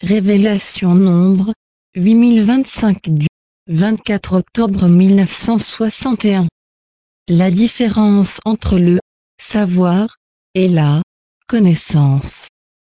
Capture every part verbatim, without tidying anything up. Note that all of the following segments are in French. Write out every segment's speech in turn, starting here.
Révélation Nombre, huit mille vingt-cinq du vingt-quatre octobre mille neuf cent soixante et un. La différence entre le « savoir » et la « connaissance.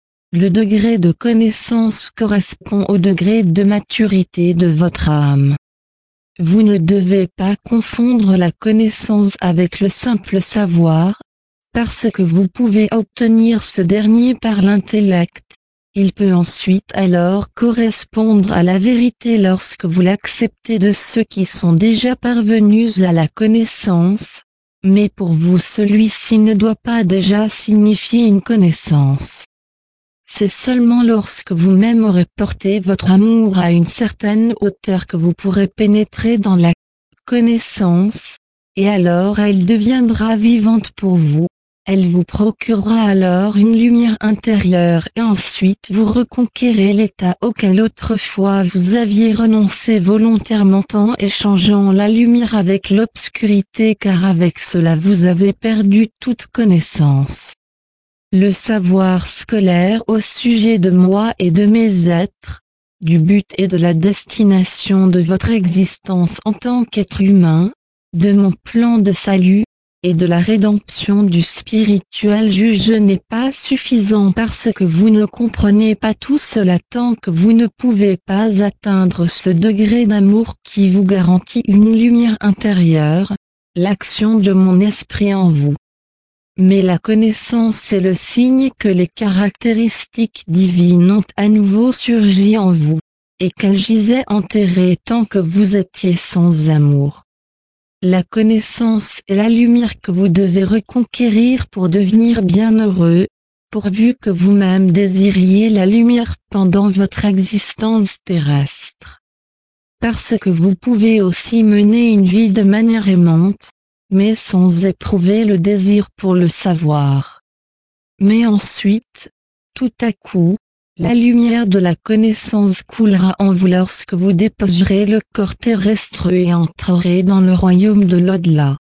Le degré de connaissance correspond au degré de maturité de votre âme. Vous ne devez pas confondre la connaissance avec le simple savoir, parce que vous pouvez obtenir ce dernier par l'intellect. Il peut ensuite alors correspondre à la vérité lorsque vous l'acceptez de ceux qui sont déjà parvenus à la connaissance, mais pour vous celui-ci ne doit pas déjà signifier une connaissance. C'est seulement lorsque vous-même aurez porté votre amour à une certaine hauteur que vous pourrez pénétrer dans la connaissance, et alors elle deviendra vivante pour vous. Elle vous procurera alors une lumière intérieure et ensuite vous reconquérez l'état auquel autrefois vous aviez renoncé volontairement en échangeant la lumière avec l'obscurité, car avec cela vous avez perdu toute connaissance. Le savoir scolaire au sujet de moi et de mes êtres, du but et de la destination de votre existence en tant qu'être humain, de mon plan de salut, et de la rédemption du spirituel juge n'est pas suffisant parce que vous ne comprenez pas tout cela tant que vous ne pouvez pas atteindre ce degré d'amour qui vous garantit une lumière intérieure, l'action de mon esprit en vous. Mais la connaissance est le signe que les caractéristiques divines ont à nouveau surgi en vous, et qu'elles gisaient enterrées tant que vous étiez sans amour. La connaissance est la lumière que vous devez reconquérir pour devenir bienheureux, pourvu que vous-même désiriez la lumière pendant votre existence terrestre. Parce que vous pouvez aussi mener une vie de manière aimante, mais sans éprouver le désir pour le savoir. Mais ensuite, tout à coup, la lumière de la connaissance coulera en vous lorsque vous déposerez le corps terrestre et entrerez dans le royaume de l'au-delà.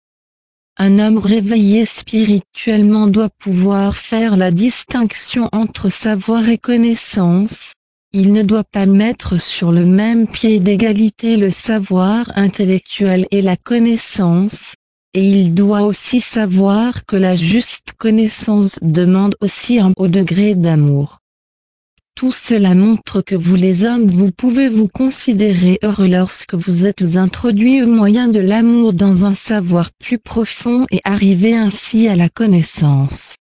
Un homme réveillé spirituellement doit pouvoir faire la distinction entre savoir et connaissance. Il ne doit pas mettre sur le même pied d'égalité le savoir intellectuel et la connaissance, et il doit aussi savoir que la juste connaissance demande aussi un haut degré d'amour. Tout cela montre que vous les hommes vous pouvez vous considérer heureux lorsque vous êtes introduits au moyen de l'amour dans un savoir plus profond et arrivez ainsi à la connaissance.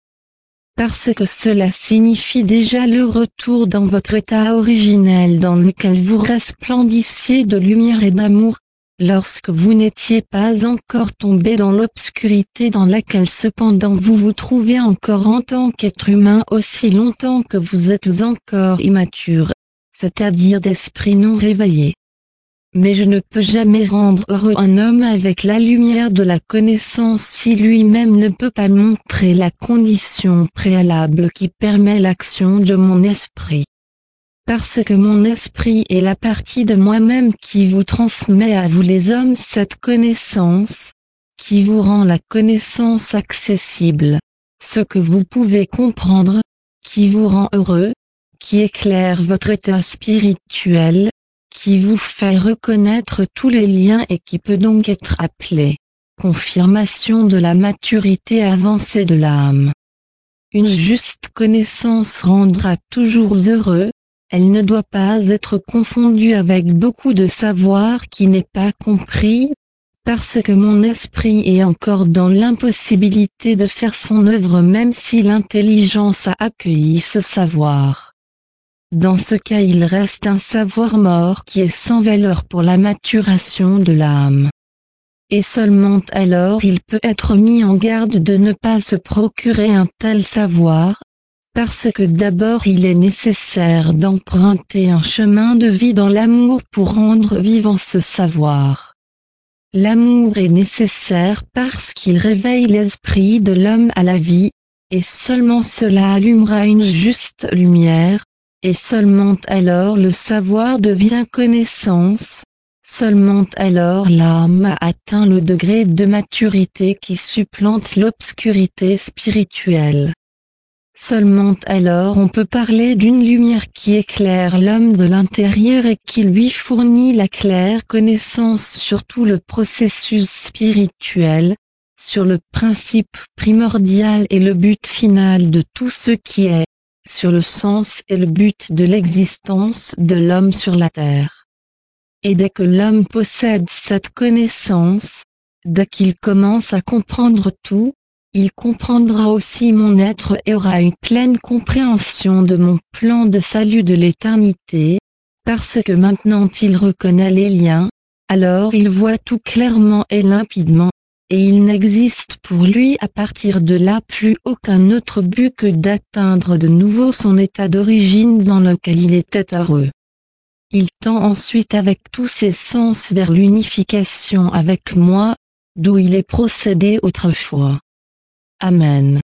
Parce que cela signifie déjà le retour dans votre état originel dans lequel vous resplendissiez de lumière et d'amour, lorsque vous n'étiez pas encore tombé dans l'obscurité dans laquelle cependant vous vous trouvez encore en tant qu'être humain aussi longtemps que vous êtes encore immature, c'est-à-dire d'esprit non réveillé. Mais je ne peux jamais rendre heureux un homme avec la lumière de la connaissance si lui-même ne peut pas montrer la condition préalable qui permet l'action de mon esprit. Parce que mon esprit est la partie de moi-même qui vous transmet à vous les hommes cette connaissance, qui vous rend la connaissance accessible, ce que vous pouvez comprendre, qui vous rend heureux, qui éclaire votre état spirituel, qui vous fait reconnaître tous les liens et qui peut donc être appelé confirmation de la maturité avancée de l'âme. Une juste connaissance rendra toujours heureux. Elle ne doit pas être confondue avec beaucoup de savoir qui n'est pas compris, parce que mon esprit est encore dans l'impossibilité de faire son œuvre même si l'intelligence a accueilli ce savoir. Dans ce cas il reste un savoir mort qui est sans valeur pour la maturation de l'âme. Et seulement alors il peut être mis en garde de ne pas se procurer un tel savoir, parce que d'abord il est nécessaire d'emprunter un chemin de vie dans l'amour pour rendre vivant ce savoir. L'amour est nécessaire parce qu'il réveille l'esprit de l'homme à la vie, et seulement cela allumera une juste lumière, et seulement alors le savoir devient connaissance, seulement alors l'âme a atteint le degré de maturité qui supplante l'obscurité spirituelle. Seulement alors on peut parler d'une lumière qui éclaire l'homme de l'intérieur et qui lui fournit la claire connaissance sur tout le processus spirituel, sur le principe primordial et le but final de tout ce qui est, sur le sens et le but de l'existence de l'homme sur la terre. Et dès que l'homme possède cette connaissance, dès qu'il commence à comprendre tout, il comprendra aussi mon être et aura une pleine compréhension de mon plan de salut de l'éternité, parce que maintenant il reconnaît les liens, alors il voit tout clairement et limpidement, et il n'existe pour lui à partir de là plus aucun autre but que d'atteindre de nouveau son état d'origine dans lequel il était heureux. Il tend ensuite avec tous ses sens vers l'unification avec moi, d'où il est procédé autrefois. Amen.